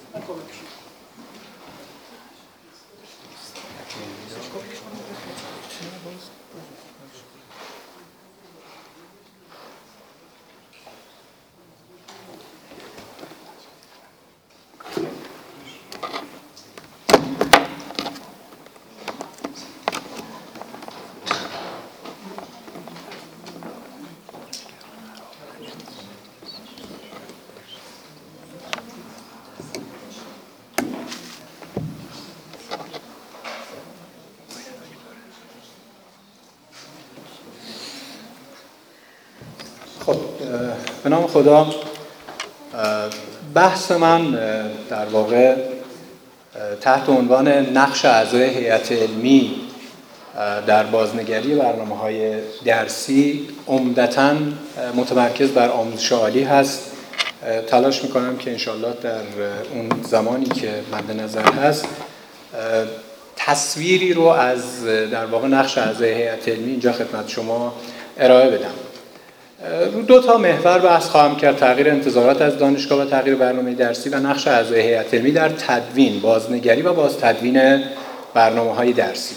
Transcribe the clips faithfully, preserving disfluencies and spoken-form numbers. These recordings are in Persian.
خب به نام خدا، بحث من در واقع تحت عنوان نقش اعضای هیئت علمی در بازنگری برنامه‌های درسی عمدتاً متمرکز بر آموزش عالی هست. تلاش می‌کنم که انشالله در اون زمانی که مد نظر هست تصویری رو از در واقع نقش اعضای هیئت علمی اینجا خدمت شما ارائه بدم. رو دو تا محور بحث خواهم کرد: تغییر انتظارات از دانشگاه و تغییر برنامه درسی و نقش اعضای هیئت علمی در تدوین، بازنگری و باز تدوین برنامه‌های درسی.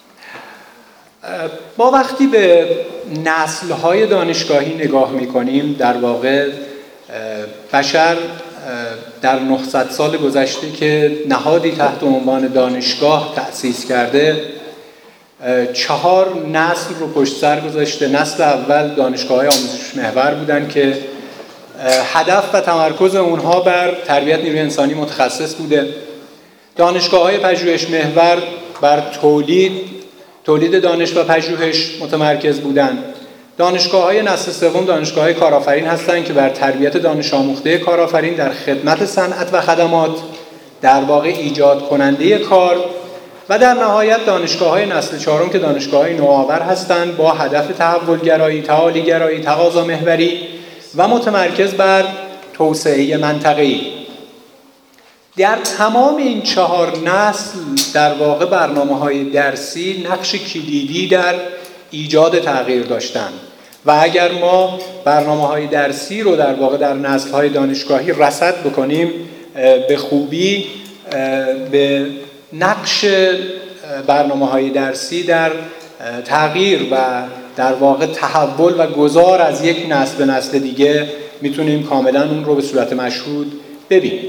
ما وقتی به نسل‌های دانشگاهی نگاه می‌کنیم، در واقع بشر در نهصد سال گذشته که نهادی تحت عنوان دانشگاه تأسیس کرده، چهار نسل رو پشت سر گذاشته. نسل اول دانشگاه‌های آموزش محور بودن که هدف و تمرکز اونها بر تربیت نیروی انسانی متخصص بوده. دانشگاه‌های پژوهش محور بر تولید تولید دانش و پژوهش متمرکز بودن. دانشگاه‌های نسل سوم دانشگاه‌های کارآفرین هستند که بر تربیت دانش آموخته کارآفرین در خدمت صنعت و خدمات، در واقع ایجاد کننده کار. و در نهایت دانشگاه‌های نسل چهارم که دانشگاه‌های نوآور هستند با هدف تحولگرایی، تعالی‌گرایی، تقاضا محوری و متمرکز بر توسعه منطقه‌ای. در تمام این چهار نسل در واقع برنامه‌های درسی نقش کلیدی در ایجاد تغییر داشتند و اگر ما برنامه‌های درسی رو در واقع در نسل‌های دانشگاهی رصد بکنیم، به خوبی به نقش برنامه‌های درسی در تغییر و در واقع تحول و گذار از یک نسل به نسل دیگه میتونیم کاملا اون رو به صورت مشهود ببینیم.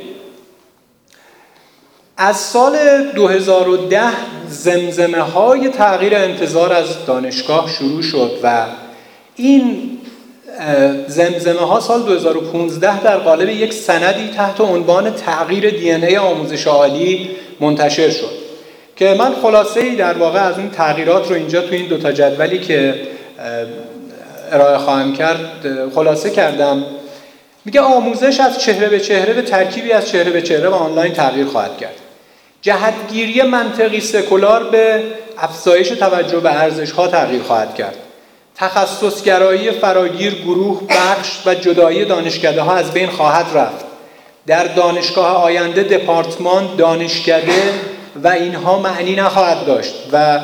از سال دو هزار و ده زمزمه‌های تغییر انتظار از دانشگاه شروع شد و این زمزمه‌ها سال دو هزار و پانزده در قالب یک سندی تحت عنوان تغییر دی ان ای آموزش عالی منتشر شد که من خلاصه‌ای در واقع از این تغییرات رو اینجا تو این دو تا جدولی که ارائه خواهم کرد خلاصه کردم. میگه آموزش از چهره به چهره به ترکیبی از چهره به چهره و آنلاین تغییر خواهد کرد. جهتگیری منطقی سکولار به افزایش توجه به ارزش‌ها تغییر خواهد کرد. تخصصگرایی فراگیر، گروه، بخش و جدایی دانشکده‌ها از بین خواهد رفت. در دانشگاه آینده دپارتمان، دانشکده و اینها معنی نخواهد داشت و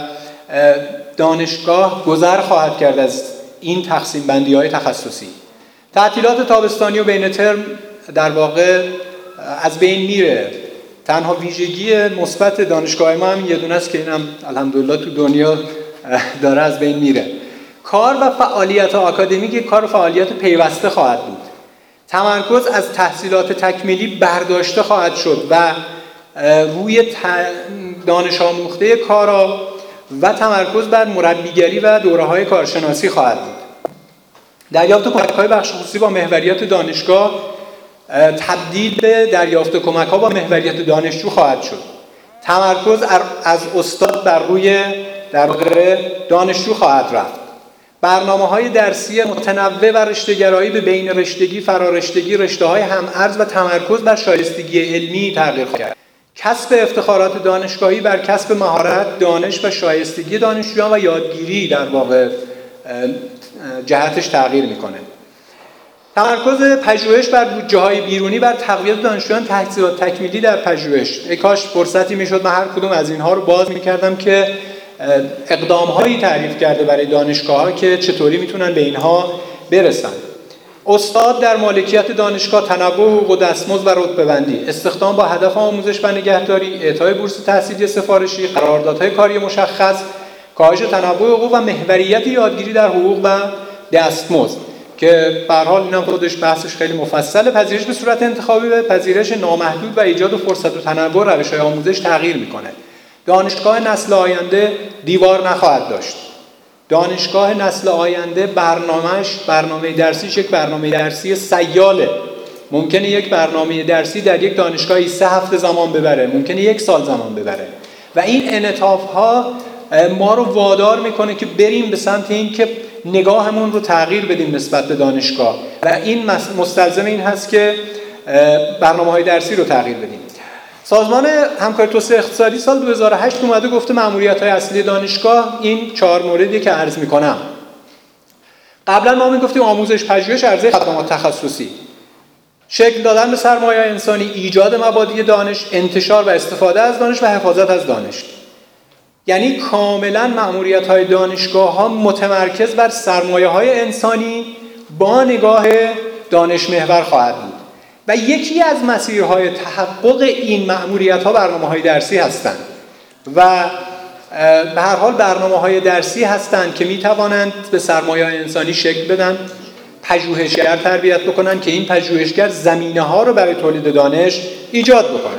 دانشگاه گذر خواهد کرد از این تقسیم بندی های تخصصی. تعطیلات تابستانی و بین ترم در واقع از بین میره. تنها ویژگی مثبت دانشگاه ما هم یه دونه است که اینم الحمدلله تو دنیا داره از بین میره. کار و فعالیت آکادمیک کار و فعالیت پیوسته خواهد بود. تمرکز از تحصیلات تکمیلی برداشته خواهد شد و روی دانش آموخته کارا و تمرکز بر مربیگری و دوره‌های کارشناسی خواهد بود. دریافت کمک‌های بخش خصوصی با محوریت دانشگاه تبدیل به دریافت کمک‌ها با محوریت دانشجو خواهد شد. تمرکز از استاد بر روی در واقع دانشجو خواهد رفت. برنامه‌های درسی متنوع و رشته‌گرایی به بین رشتگی، فرارشتگی، رشته‌های هم‌ارز و تمرکز بر شایستگی علمی تغییر خواهد کرد. کسب افتخارات دانشگاهی بر کسب مهارت، دانش و شایستگی دانشجویان و یادگیری در واقع جهتش تغییر میکنه. تمرکز پژوهش بر بودجه‌های بیرونی بر تقویت دانشجویان تحصیلات تکمیلی در پژوهش. ای کاش فرصتی میشد من هر کدوم از اینها رو باز میکردم که اقدام‌هایی تعریف کرده برای دانشگاه‌ها که چطوری میتونن به اینها برسن. استاد در مالکیت دانشگاه، تنوع حقوق و دستمزد و رتبه‌بندی، استخدام با هدف آموزش و نگهداری، اعطای بورس تحصیلی سفارشی، قراردادهای کاری مشخص، کاهش تنوع حقوق و محوریت یادگیری در حقوق و دستمزد که به هر حال اینم خودش بحثش خیلی مفصله. پذیرش به صورت انتخابی به پذیرش نامحدود و ایجاد و فرصت و تنوع روش‌های آموزش تغییر میکنه. دانشگاه نسل آینده دیوار نخواهد داشت. دانشگاه نسل آینده برنامه‌اش، برنامه درسیش یک برنامه درسی سیاله. ممکنه یک برنامه درسی در یک دانشگاهی سه هفته زمان ببره، ممکنه یک سال زمان ببره و این انعطاف‌ها ما رو وادار میکنه که بریم به سمت این که نگاهمون رو تغییر بدیم نسبت به دانشگاه و این مستلزم این هست که برنامه‌های درسی رو تغییر بدیم. سازمان همکاری توسعه اقتصادی سال دو هزار و هشت اومده گفته مأموریت‌های اصلی دانشگاه این چهار موردی که عرض می‌کنم. قبلا ما می‌گفتیم آموزش، پژوهش، عرضه خدمات تخصصی، شکل دادن به سرمایه انسانی، ایجاد مبادی دانش، انتشار و استفاده از دانش و حفاظت از دانش. یعنی کاملا مأموریت‌های دانشگاه‌ها متمرکز بر سرمایه‌های انسانی با نگاه دانش محور خواهد بود و یکی از مسیرهای تحقق این مأموریت‌ها برنامه‌های درسی هستند و به هر حال برنامه‌های درسی هستند که می‌توانند به سرمایه‌های انسانی شکل بدن، پژوهشگر تربیت بکنن که این پژوهشگر زمینه‌ها رو برای تولید دانش ایجاد بکنن.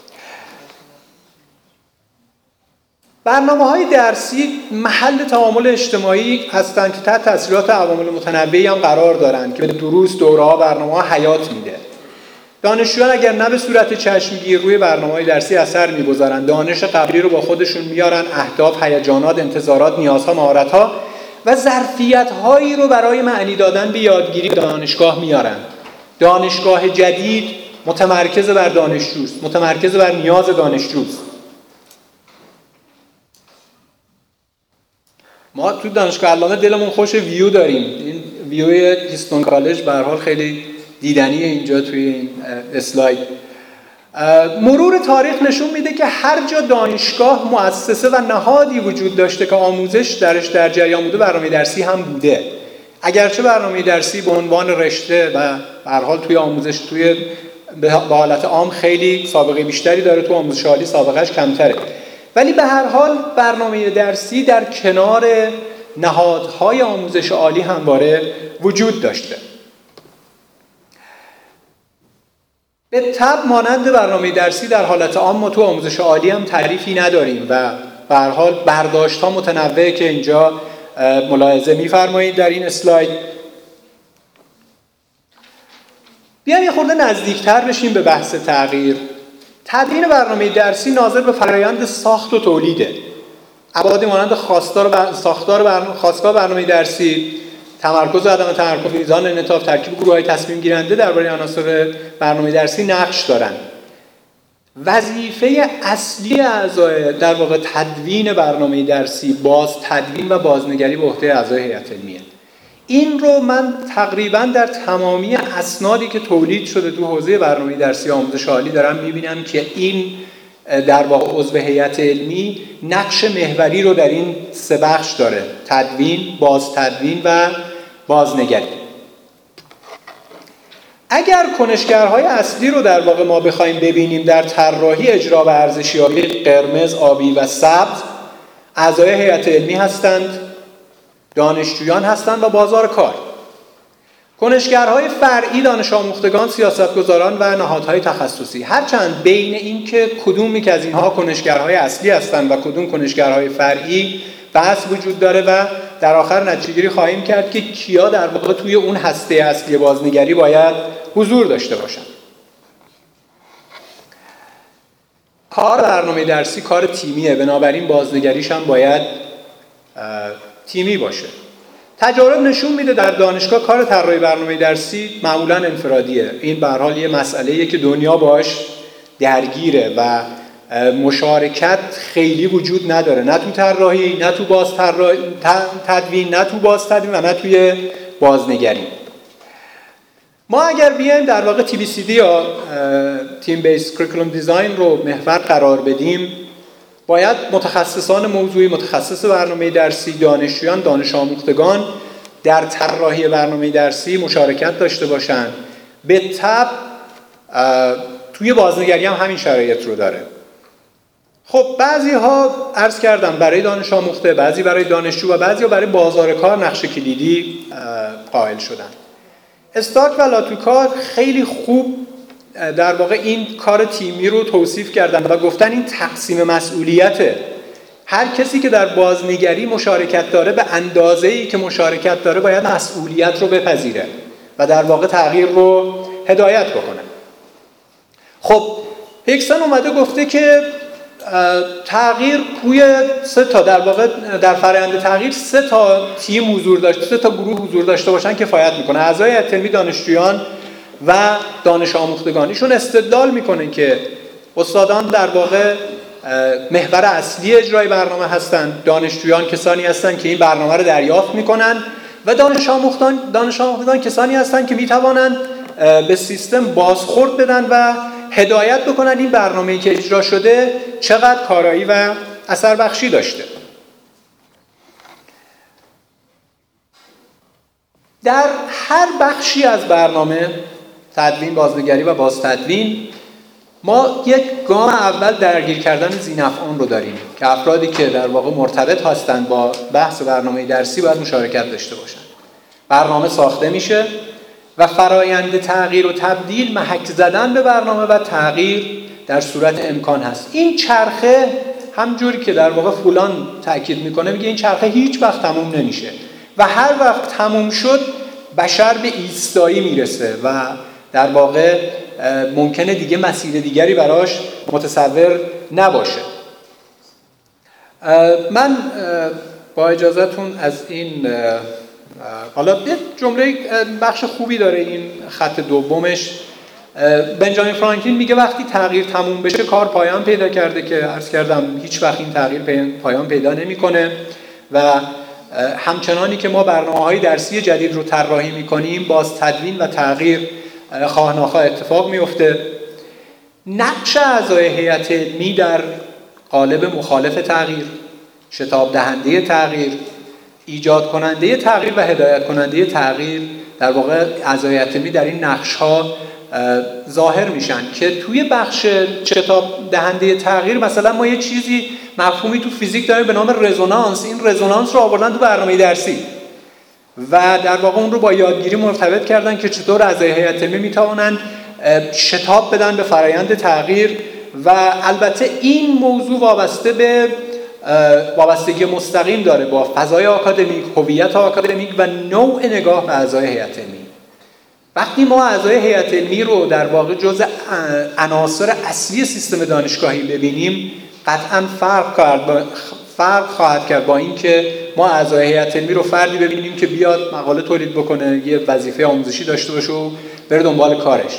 برنامه‌های درسی محل تعامل اجتماعی هستند که تحت تاثیرات عوامل متنوعی هم قرار دارند که به دروس، دوره‌ها، برنامه‌ها حیات میده. دانشجویان اگر نه به صورت چشمگیر روی برنامه‌های درسی اثر می‌گذارن، دانش قبلی رو با خودشون میارن، اهداف، هیجانات، انتظارات، نیازها، مهارت‌ها و ظرفیت‌هایی رو برای معنی دادن به یادگیری دانشگاه میارن. دانشگاه جدید متمرکز بر دانشجوست، متمرکز بر نیاز دانشجوست. ما تو دانشگاه علامه دلمون خوش ویو داریم. این ویوی هیستون کالج به هر حال خیلی دیدنیه اینجا توی این اسلاید. مرور تاریخ نشون میده که هر جا دانشگاه مؤسسه و نهادی وجود داشته که آموزش درش در جریان بوده، برنامه درسی هم بوده. اگرچه برنامه درسی به عنوان رشته و به هر حال توی آموزش توی به حالت عام خیلی سابقه بیشتری داره، تو آموزش عالی سابقهش کمتره، ولی به هر حال برنامه درسی در کنار نهادهای آموزش عالی همواره وجود داشته. به طب مانند برنامه درسی در حالت عام ما تو آموزش عالی هم تعریفی نداریم و به هر حال برداشت‌ها متنوعه که اینجا ملاحظه می‌فرمایید در این اسلاید. بیایم یه خورده نزدیکتر بشیم به بحث تغییر. تدوین برنامه درسی ناظر به فرآیند ساخت و تولیده. ابعاد مانند خواستار و ساختار برنامه، خواستگاه برنامه درسی، تمرکز و عدم تمرکز، میزان انعطاف، ترکیب گروه‌های تصمیم گیرنده درباره عناصر برنامه درسی نقش دارند. وظیفه اصلی اعضای در واقع تدوین برنامه درسی باز تدوین و بازنگری به عهده اعضای هیئت علمیه. این رو من تقریباً در تمامی اسنادی که تولید شده تو حوزه برنامه درسی آموزش عالی دارم می‌بینم که این در واقع عضو هیئت علمی نقش محوری رو در این سه بخش داره: تدوین، باز تدوین و بازنگری. اگر کنشگرهای اصلی رو در واقع ما بخوایم ببینیم در طراحی، اجرا و ارزشیابی قرمز، آبی و سبز، اعضای هیئت علمی هستند، دانشجویان هستند و بازار کار. کنشگرهای فرعی دانش آموختگان، سیاستگزاران و نهادهای تخصصی. هرچند بین این که کدومی که از اینها کنشگرهای اصلی هستند و کدوم کنشگرهای فرعی بحث وجود داره و در آخر نتیجه‌گیری خواهیم کرد که کیا در واقع توی اون هسته اصلی بازنگری باید حضور داشته باشند. کار برنامه درسی کار تیمیه، بنابراین بازنگریش هم باید تیمی باشه. تجارب نشون میده در دانشگاه کار طراحی برنامه درسی معمولاً انفرادیه. این به هر حال یه مسئله‌ایه که دنیا باش درگیره و مشارکت خیلی وجود نداره، نه تو طراحی، نه تو باز تدوین، نه تو باز تدوین و نه توی بازنگری. ما اگر بیایم در واقع تی بی سی دی یا تیم بیس کریکولوم دیزاین رو محور قرار بدیم، باید متخصصان موضوعی، متخصص برنامه درسی، دانشجویان، دانش آموختگان در طراحی برنامه درسی مشارکت داشته باشن. به طبع توی بازنگری هم همین شرایط رو داره. خب بعضی ها عرض کردم برای دانش آموخته، بعضی برای دانشجو و بعضی ها برای بازار کار نقش کلیدی قائل شدن. استارک و لاتوکا خیلی خوب در واقع این کار تیمی رو توصیف کردن و گفتن این تقسیم مسئولیته. هر کسی که در بازنگری مشارکت داره به اندازه‌ای که مشارکت داره باید مسئولیت رو بپذیره و در واقع تغییر رو هدایت بکنه. خب هیکسن اومده گفته که تغییر توی سه تا در واقع در فرآیند تغییر سه تا تیم حضور داشته، سه تا گروه حضور داشته باشن کفایت میکنه. اعضای هیئت علمی، دانشجویان و دانش آموختگانیشون استدلال میکنه که استادان در واقع محور اصلی اجرای برنامه هستند، دانشجویان کسانی هستند که این برنامه رو دریافت میکنن و دانش آموختان دانش آموختگان کسانی هستند که میتوانند به سیستم بازخورد بدن و هدایت بکنن این برنامه‌ای که اجرا شده چقدر کارایی و اثر بخشی داشته. در هر بخشی از برنامه تدوین، بازنگری و بازتدوین ما یک گام اول درگیر کردن ذی‌نفعان رو داریم که افرادی که در واقع مرتبط هستند با بحث برنامه درسی باید مشارکت داشته باشند. برنامه ساخته میشه و فرایند تغییر و تبدیل، محک زدن به برنامه و تغییر در صورت امکان هست. این چرخه همجوری که در واقع فولان تاکید میکنه، میگه این چرخه هیچ وقت تموم نمیشه و هر وقت تموم شد بشر به ایستایی میرسه و در واقع ممکنه دیگه مسیر دیگری براش متصور نباشه. من با اجازهتون از این حالا یه جمله بخش خوبی داره این خط دومش. بنجامین فرانکلین میگه وقتی تغییر تموم بشه کار پایان پیدا کرده، که عرض کردم هیچ وقت این تغییر پایان پیدا نمیکنه و همچنانی که ما برنامه‌های درسی جدید رو طراحی میکنیم باز تدوین و تغییر خواه ناخواه اتفاق میفته. نقش اعضای هیئت علمی در قالب مخالف تغییر، شتاب دهنده تغییر، ایجاد کننده تغییر و هدایت کننده تغییر، در واقع اعضای هیئت علمی در این نقش‌ها ظاهر میشن که توی بخش شتاب دهنده تغییر مثلا ما یه چیزی مفهومی تو فیزیک داریم به نام رزونانس. این رزونانس رو آوردن تو برنامه درسی و در واقع اون رو با یادگیری مرتبط کردن که چطور اعضای هیئت علمی میتوانن شتاب بدن به فرایند تغییر و البته این موضوع وابسته به وابستگی مستقیم داره با فضای آکادمیک، هویت آکادمیک و نوع نگاه به اعضای هیئت علمی. وقتی ما اعضای هیئت علمی رو در واقع جزء عناصر اصلی سیستم دانشگاهی ببینیم قطعاً فرق کرد فرق خواهد کرد با اینکه ما اعضای هیئت علمی رو فردی ببینیم که بیاد مقاله تولید بکنه، یه وظیفه آموزشی داشته باشه و بره دنبال کارش.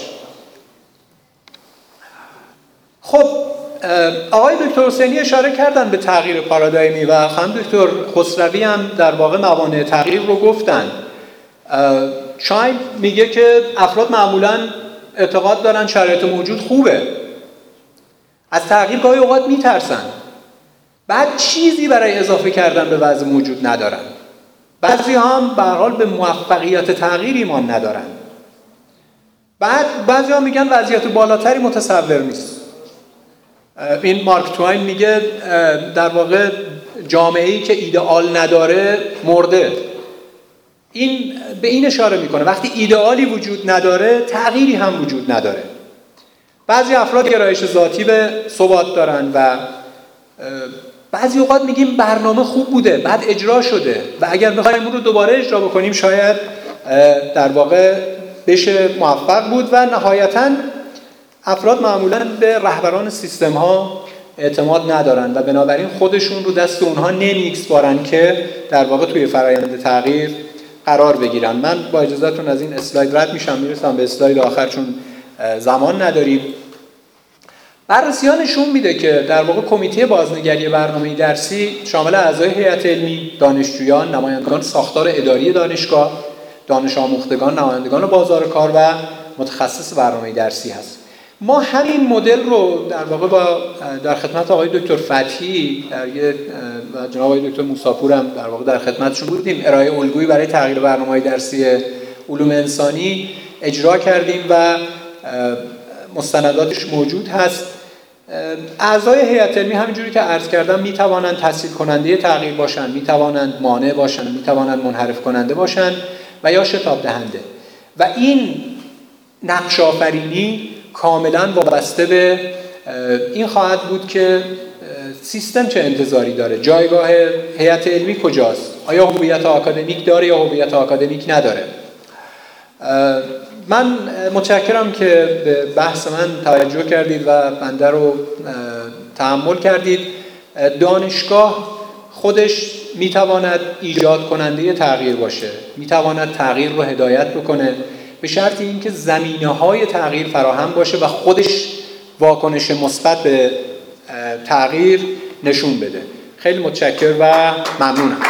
خب آقای دکتر حسینی اشاره کردن به تغییر پارادایمی و خانم دکتر خسروی هم در واقع موانع تغییر رو گفتن. شاید میگه که افراد معمولاً اعتقاد دارن شرایط موجود خوبه، از تغییر گاهی اوقات میترسن، بعد چیزی برای اضافه کردن به وضع موجود ندارن. بعضی هم به هر حال به موفقیت تغییر ایمان ندارن. بعد بعضی هم میگن وضعیت بالاتری متصور نیست. این مارک توین میگه در واقع جامعه‌ای که ایدئال نداره مرده. این به این اشاره میکنه وقتی ایدئالی وجود نداره تغییری هم وجود نداره. بعضی افراد گرایش ذاتی به ثبات دارن و بعضی اوقات میگیم برنامه خوب بوده بعد اجرا شده و اگر بخوایم اون رو دوباره اجرا بکنیم شاید در واقع بشه موفق بود. و نهایتاً افراد معمولاً به رهبران سیستم ها اعتماد ندارن و بنابراین خودشون رو دست اونها نمی‌سپارن که در واقع توی فرآیند تغییر قرار بگیرن. من با اجازهتون از این اسلاید رد میشم، میرسم به اسلاید آخر چون زمان نداریم. بررسی‌ها نشون میده که در واقع کمیته بازنگری برنامه درسی شامل اعضای هیئت علمی، دانشجویان، نمایندگان ساختار اداری دانشگاه، دانش آموختگان، نمایندگان بازار کار و متخصص برنامه درسی هست. ما همین مدل رو در واقع با در خدمت آقای دکتر فتحی در یه و جناب آقای دکتر موساپور هم در واقع در خدمتشون بودیم، ارائه الگویی برای تغییر برنامه‌های درسی علوم انسانی اجرا کردیم و مستنداتش موجود هست. اعضای هیئت علمی همینجوری که عرض کردم میتوانند تسهیل کننده تغییر باشند، میتوانند مانع باشند، میتوانند منحرف کننده باشند و یا شتاب دهنده. و این نقش آفرینی کاملا وابسته به این خواهد بود که سیستم چه انتظاری داره، جایگاه هیئت علمی کجاست، آیا هویت آکادمیک داره یا هویت آکادمیک نداره. من متشکرم که به بحث من توجه کردید و بنده رو تأمل کردید. دانشگاه خودش میتواند ایجاد کننده تغییر باشه، میتواند تغییر رو هدایت بکنه به شرط اینکه زمینه‌های تغییر فراهم باشه و خودش واکنش مثبت به تغییر نشون بده. خیلی متشکر و ممنونم.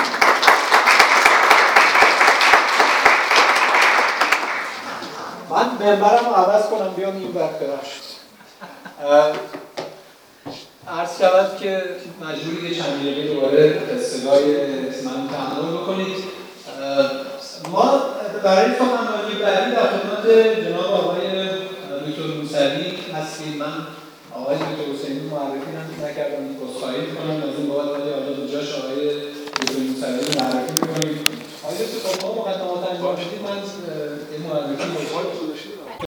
من منبرم رو عوض کنم بیام این وقت ببخشید. عرض شود که مجبوری چند دقیقه دوباره صدای من تحمل بکنید. ما برای سخنرانی بعدی در خدمت جناب آقای دکتر موسوی هستیم. من آقای دکتر حسینی معرفی نکردم، عذرخواهی می‌کنم از این بابت، ولی حالا به جاش آقای دکتر موسوی رو معرفی می‌کنیم. آقای دکتر شما مقدمات انجام بدید، من این معرفی